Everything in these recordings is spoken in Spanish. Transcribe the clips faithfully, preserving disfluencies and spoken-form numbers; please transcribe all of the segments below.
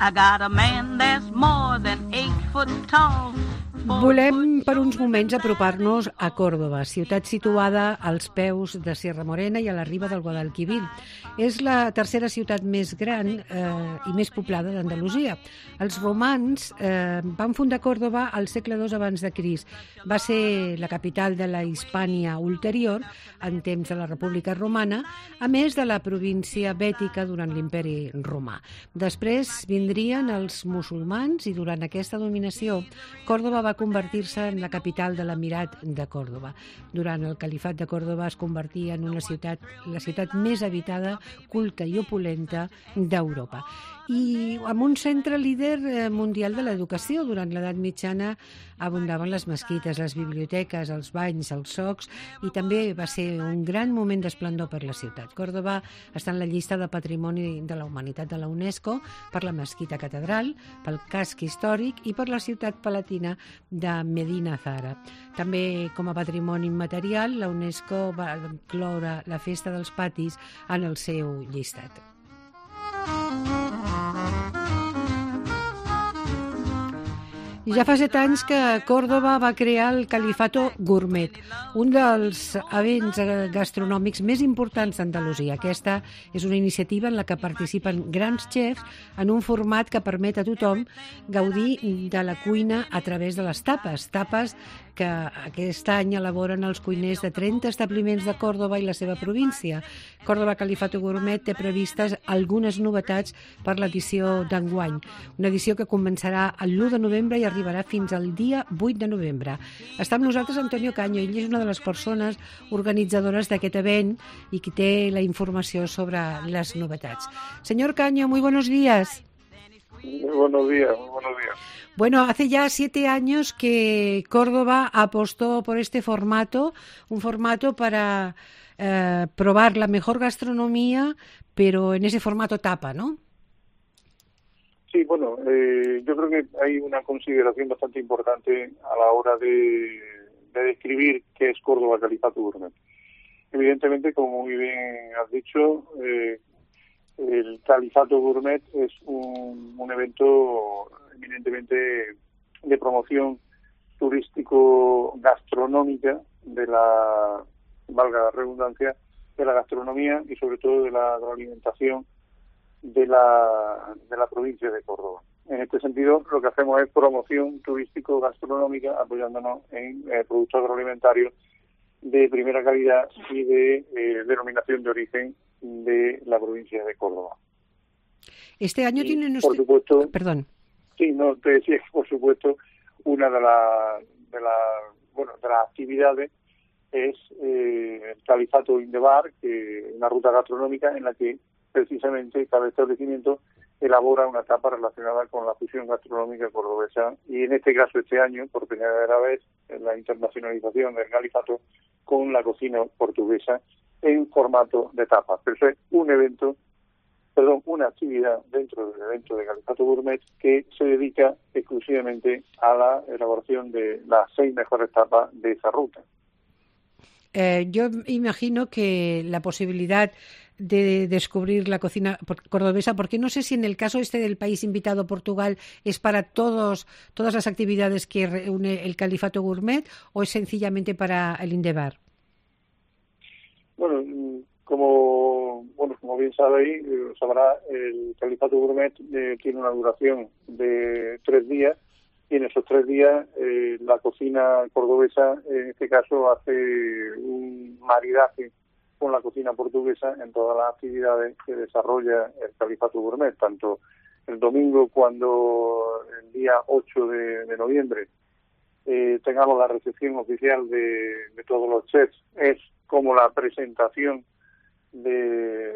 I got a man that's more than eight foot tall. Volem per uns moments apropar-nos a Còrdova, ciutat situada als peus de Sierra Morena i a la riba del Guadalquivir. És la tercera ciutat més gran eh, i més poblada d'Andalusia. Els romans eh, van fundar Còrdova al segle dos abans de Crist. Va ser la capital de la Hispània ulterior en temps de la República Romana, a més de la província bètica durant l'Imperi Romà. Després vindrien els musulmans i durant aquesta dominació Còrdova va convertir-se en la capital de l'Emirat de Còrdova. Durant el califat de Còrdova es convertia en una ciutat, la ciutat més habitada, culta i opulenta d'Europa. I amb un centre líder mundial de l'educació. Durant l'edat mitjana abundaven les mesquites, les biblioteques, els banys, els socs, i també va ser un gran moment d'esplendor per la ciutat. Còrdova està en la llista de Patrimoni de la Humanitat de la UNESCO per la mesquita catedral, pel casc històric i per la ciutat palatina de Medina Zahara. També com a patrimoni immaterial, la UNESCO va incloure la festa dels patis en el seu llistat. Ja fa set anys que Còrdova va crear el Califato Gourmet, un dels events gastronòmics més importants d'Andalusia. Aquesta és una iniciativa en la que participen grans xefs en un format que permet a tothom gaudir de la cuina a través de les tapes. Tapes que aquest any elaboren els cuiners de trenta establiments de Còrdova i la seva província. Còrdova Califato Gourmet té previstes algunes novetats per l'edició d'enguany. Una edició que començarà l'u de novembre i arribarà fins al dia vuit de novembre. Està amb nosaltres Antonio Caño. Ell és una de les persones organitzadores d'aquest event i qui té la informació sobre les novetats. Señor Caño, muy buenos días. Muy buenos días, muy buenos días. Bueno, hace ya siete años que Córdoba apostó por este formato, un formato para eh, probar la mejor gastronomía, pero en ese formato tapa, ¿no? Sí, bueno, eh, yo creo que hay una consideración bastante importante a la hora de, de describir qué es Córdoba Califato Gourmet. Evidentemente, como muy bien has dicho, eh, el Califato Gourmet es un, un evento eminentemente de promoción turístico-gastronómica de la, valga la redundancia, de la gastronomía y sobre todo de la agroalimentación de la, de la provincia de Córdoba. En este sentido, lo que hacemos es promoción turístico-gastronómica apoyándonos en eh, productos agroalimentarios de primera calidad y de eh, denominación de origen de la provincia de Córdoba. Este año y, tienen por usted... supuesto, Perdón. Sí, no te decía que por supuesto una de las de la, bueno de las actividades es eh, el Califato in the Bar, que una ruta gastronómica en la que precisamente cada establecimiento elabora una etapa relacionada con la fusión gastronómica cordobesa y en este caso este año por primera vez en la internacionalización del Califato con la cocina portuguesa en formato de tapas. Pero eso es un evento perdón, una actividad dentro del evento de Califato Gourmet que se dedica exclusivamente a la elaboración de las seis mejores tapas de esa ruta. Eh, yo imagino que la posibilidad de descubrir la cocina cordobesa, porque no sé si en el caso este del país invitado, Portugal, es para todos todas las actividades que reúne el Califato Gourmet o es sencillamente para el Indebar. Bueno, como bueno como bien sabéis, eh, sabrá, el Califato Gourmet eh, tiene una duración de tres días y en esos tres días eh, la cocina cordobesa, en este caso, hace un maridaje con la cocina portuguesa en todas las actividades que desarrolla el Califato Gourmet, tanto el domingo cuando el día ocho de, de noviembre eh, tengamos la recepción oficial de, de todos los chefs, es como la presentación de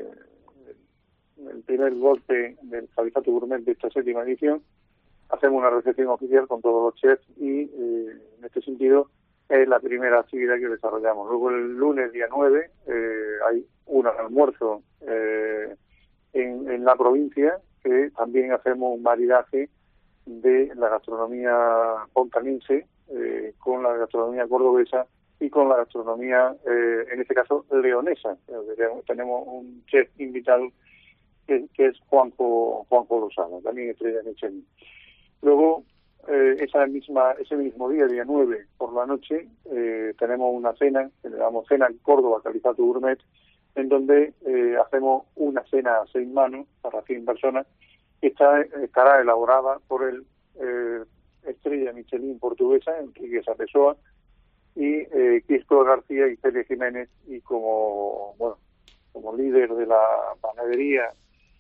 el primer golpe del Califato Gourmet de esta séptima edición. Hacemos una recepción oficial con todos los chefs y eh, en este sentido es la primera actividad que desarrollamos. Luego el lunes día nueve eh, hay un almuerzo eh, en, en la provincia que también hacemos un maridaje de la gastronomía pontanense eh, con la gastronomía cordobesa y con la gastronomía, eh, en este caso, leonesa. Tenemos un chef invitado que, que es Juanjo, Juanjo Lozano, también estrella Michelin. Luego, eh, esa misma, ese mismo día, día nueve, por la noche, eh, tenemos una cena, que le damos cena en Córdoba, Califato Gourmet, en donde eh, hacemos una cena a seis manos para cien personas, que está, estará elaborada por el eh, estrella Michelin portuguesa, Enrique Pessoa, y eh, Quisco García y Celia Jiménez, y como bueno como líder de la panadería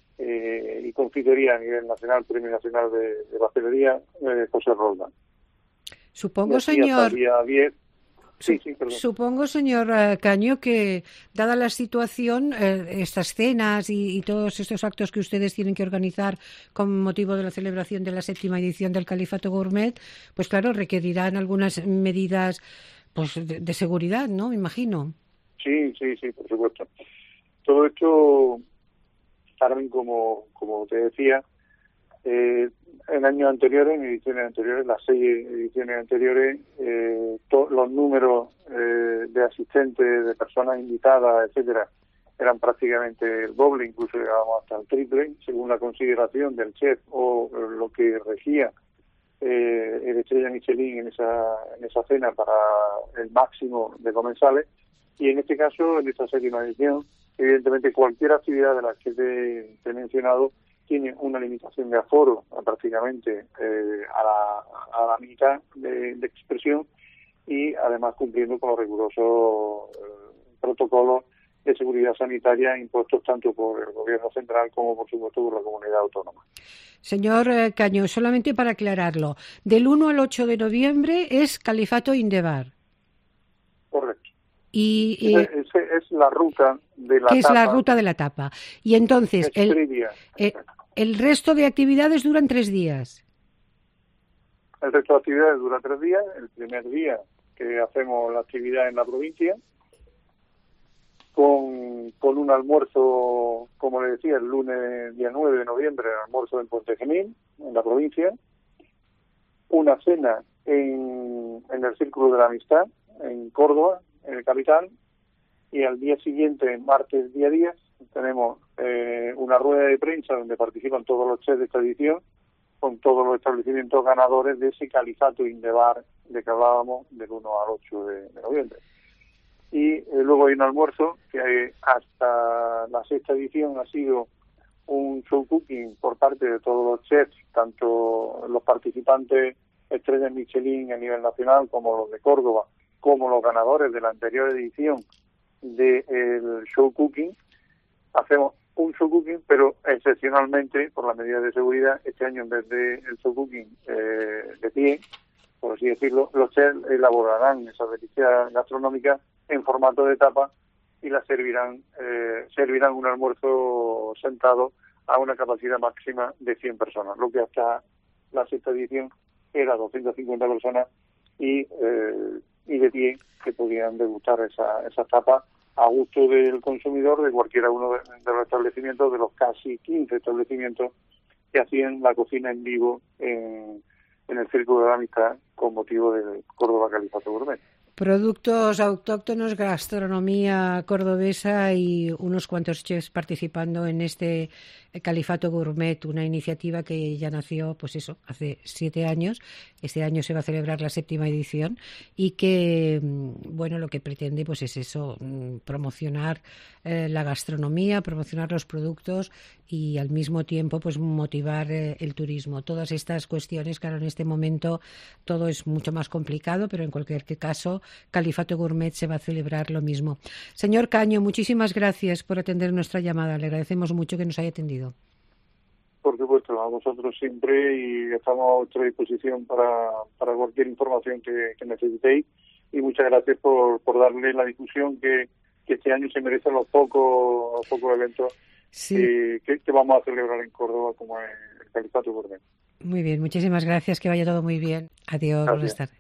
eh, y confitería a nivel nacional, Premio Nacional de, de Pastelería, eh, José Roldán. Supongo, y señor... Hasta el día diez, Sí, sí, perdón. Supongo, señor eh, Caño, que dada la situación, eh, estas cenas y, y todos estos actos que ustedes tienen que organizar con motivo de la celebración de la séptima edición del Califato Gourmet, pues claro, requerirán algunas medidas pues de, de seguridad, ¿no? Me imagino. Sí, sí, sí, por supuesto. Todo esto, Carmen, como, como te decía, eh, en años anteriores, en ediciones anteriores, las seis ediciones anteriores, eh, to- los números eh, de asistentes, de personas invitadas, etcétera, eran prácticamente el doble, incluso llegábamos hasta el triple, según la consideración del chef o eh, lo que regía eh, el estrella Michelin en esa, en esa cena para el máximo de comensales. Y en este caso, en esta séptima edición, evidentemente cualquier actividad de las que te, te he mencionado tiene una limitación de aforo prácticamente eh, a, la, a la mitad de, de expresión, y además cumpliendo con los rigurosos eh, protocolos de seguridad sanitaria impuestos tanto por el gobierno central como por supuesto por la comunidad autónoma. Señor eh, Caño, solamente para aclararlo, del uno al ocho de noviembre es Califato in the Bar. Correcto. Y, y Esa es, es la ruta de la que tapa. es la ruta de la tapa. Y entonces, el, eh, el resto de actividades duran tres días. El resto de actividades dura tres días. El primer día que hacemos la actividad en la provincia, con, con un almuerzo, como le decía, el lunes día nueve de noviembre, el almuerzo en Puente Genil, en la provincia, una cena en, en el Círculo de la Amistad, en Córdoba, en el capital, y al día siguiente, martes día diez, tenemos eh, una rueda de prensa donde participan todos los chefs de esta edición, con todos los establecimientos ganadores de ese Califato in the Bar de que hablábamos del uno al ocho de, de noviembre. Y eh, luego hay un almuerzo que eh, hasta la sexta edición ha sido un show cooking por parte de todos los chefs, tanto los participantes estrellas Michelin a nivel nacional como los de Córdoba, como los ganadores de la anterior edición del show cooking. Hacemos un show cooking, pero excepcionalmente, por las medidas de seguridad, este año en vez de el show cooking eh, de pie, por así decirlo, los chefs elaborarán esas delicias gastronómicas en formato de tapa y las servirán, eh, servirán un almuerzo sentado a una capacidad máxima de cien personas, lo que hasta la sexta edición era doscientas cincuenta personas y, eh, y de pie que podían degustar esa, esa tapa a gusto del consumidor de cualquiera uno de, de los establecimientos, de los casi quince establecimientos que hacían la cocina en vivo en, en el Círculo de la Amistad con motivo del Córdoba Califato Gourmet. Productos autóctonos, gastronomía cordobesa y unos cuantos chefs participando en este Califato Gourmet, una iniciativa que ya nació, pues eso, hace siete años. Este año se va a celebrar la séptima edición y que, bueno, lo que pretende, pues es eso, promocionar eh, la gastronomía, promocionar los productos y al mismo tiempo, pues motivar eh, el turismo. Todas estas cuestiones, claro, en este momento todo es mucho más complicado, pero en cualquier caso, Califato Gourmet se va a celebrar lo mismo. Señor Caño, muchísimas gracias por atender nuestra llamada. Le agradecemos mucho que nos haya atendido. Por supuesto, a vosotros siempre, y estamos a vuestra disposición para, para cualquier información que, que necesitéis. Y muchas gracias por, por darle la difusión que, que este año se merecen los pocos, los pocos eventos sí. que, que, que vamos a celebrar en Córdoba, como el Califato Gourmet. Muy bien, muchísimas gracias, que vaya todo muy bien. Adiós, buenas tardes.